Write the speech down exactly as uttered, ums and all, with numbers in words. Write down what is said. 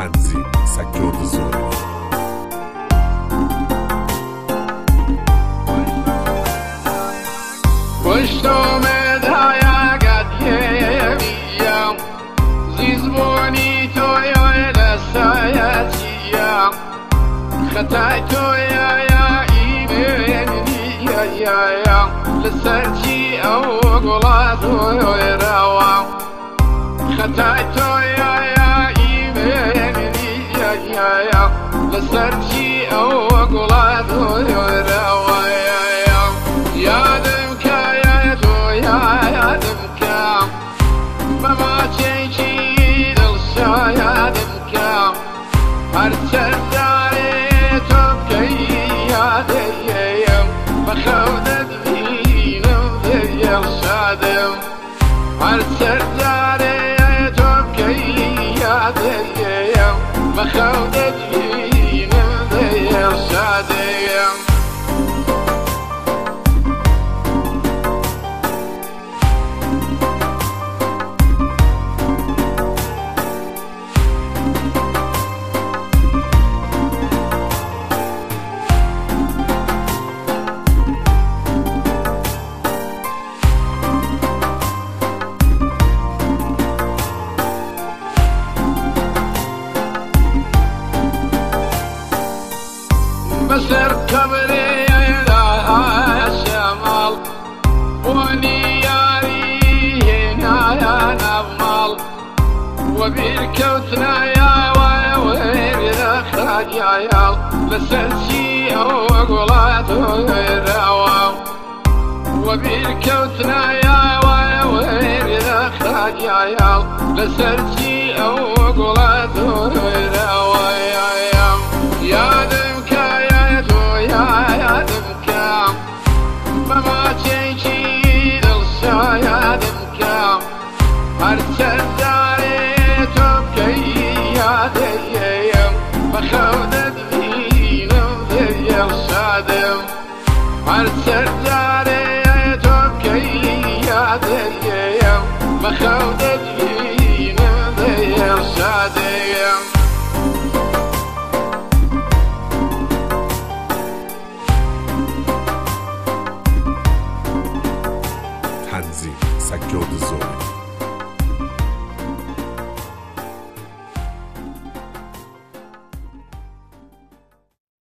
تنظیم سکرد زوری وشتم دایا قدیم زیزبونی توی لسایتیم خطای توی ایمنی لسرچی او قلات توی روام خطای توی ایمنی لسرچی او قلات توی روام یادم که توی یادم که مما چیچی دلشا یادم که هر سرداری تو بکی یادیم بخودت بینم دیم شادم هر سرداری تو بکی یادیم بخودت بینم دیم شادم بسر كبري لها الشمال ونياري هنا يا نظمال وبيركوتنا يا وير اخراج يا يال بسر شي وقلات ويروام وبيركوتنا يا وير اخراج يا يال بسر شي